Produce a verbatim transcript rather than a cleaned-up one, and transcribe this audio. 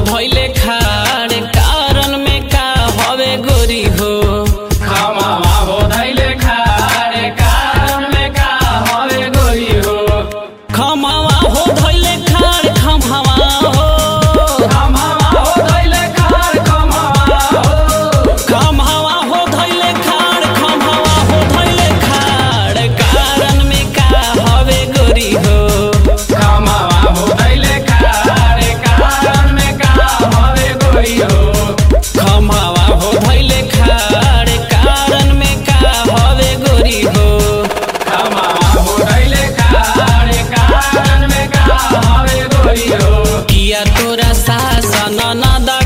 धैले खाड़ कारण में का हवे गोरी हो। खमावा हो धैले खाड़ कारण में का हवे गोरी हो। खमावा हो धैले खाड़ खमावा हो खमावा हो धैले खाड़ खमावा हो। खमावा हो धैले खाड़ खमावा हो धैले खाड़ कारण में का हवे गोरी हो। खमावा हो धैले खाड़ कारण में का हवे गोरी हो। खमावा हो धैले खाड़ कारण में का हवे गोरी हो। खमावा हो धैले खाड़ कारण में का हवे गोरी हो। किया तोरा सासन नदा